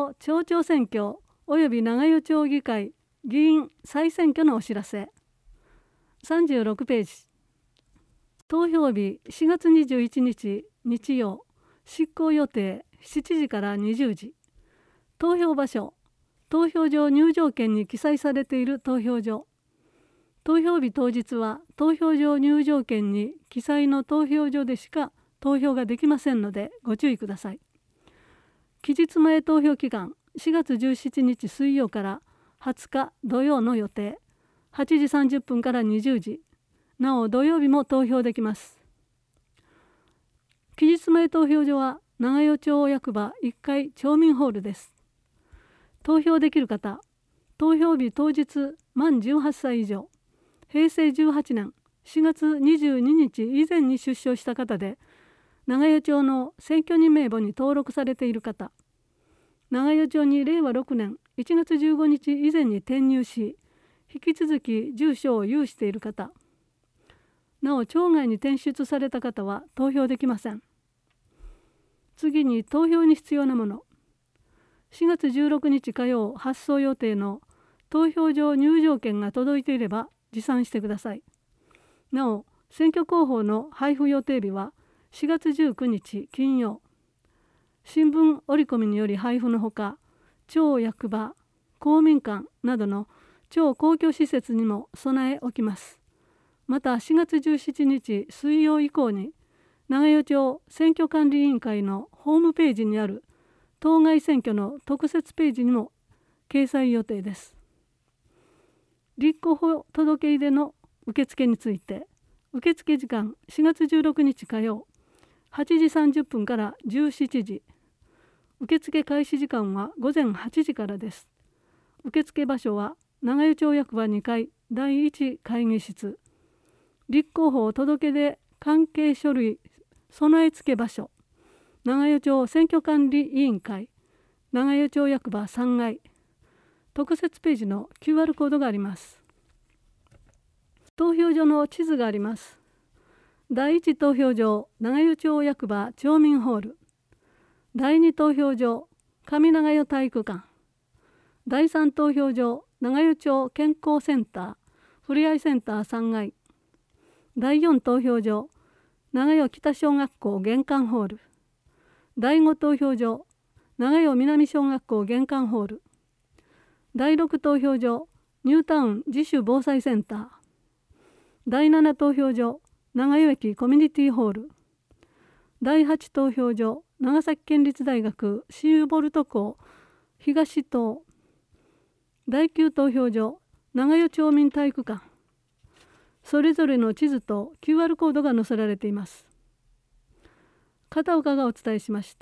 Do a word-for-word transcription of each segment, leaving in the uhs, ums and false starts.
町町長選挙及び長与町議会議員再選挙のお知らせ。さんじゅうろくページ。投票日しがつにじゅういちにち日曜、執行予定しちじからにじゅうじ。投票場所、投票所入場券に記載されている投票所。投票日当日は投票所入場券に記載の投票所でしか投票ができませんのでご注意ください。期日前投票期間しがつじゅうしちにち水曜からはつか土曜の予定、はちじさんじゅっぷんからにじゅうじ。なお土曜日も投票できます。期日前投票所は長与町役場いっかい町民ホールです。投票できる方、投票日当日満じゅうはっさい以上、へいせいじゅうはちねんしがつにじゅうににち以前に出生した方で、長与町の選挙人名簿に登録されている方、長与町にれいわろくねんいちがつじゅうごにち以前に転入し、引き続き住所を有している方、なお町外に転出された方は投票できません。次に投票に必要なもの。しがつじゅうろくにち火曜発送予定の投票所入場券が届いていれば持参してください。なお、選挙公報の配布予定日はしがつじゅうくにち金曜。新聞折り込みにより配布のほか、町役場、公民館などの町公共施設にも備え置きます。またしがつじゅうしちにち水曜以降に長与町選挙管理委員会のホームページにある当該選挙の特設ページにも掲載予定です。立候補届出の受付について、受付時間しがつじゅうろくにち火曜はちじさんじゅっぷんからじゅうしちじ、受付開始時間はごぜんはちじからです。受付場所は長与町役場にかいだいいち会議室、立候補届出関係書類備え付け場所、長与町選挙管理委員会長与町役場さんがい、特設ページの キューアール コードがあります。投票所の地図があります。だいいち投票所長与町役場町民ホール、だいに投票所上長与体育館、だいさん投票所長与町健康センターふれあいセンターさんがい、だいよん投票所長与北小学校玄関ホール、だいご投票所長与南小学校玄関ホール、だいろく投票所ニュータウン自主防災センター、だいなな投票所長与駅コミュニティホール、だいはち投票所長崎県立大学シーボルト校東棟、だいきゅう投票所長与町民体育館、それぞれの地図と キューアール コードが載せられています。片岡がお伝えしました。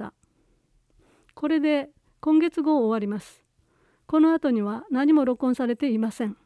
これで今月号を終わります。この後には何も録音されていません。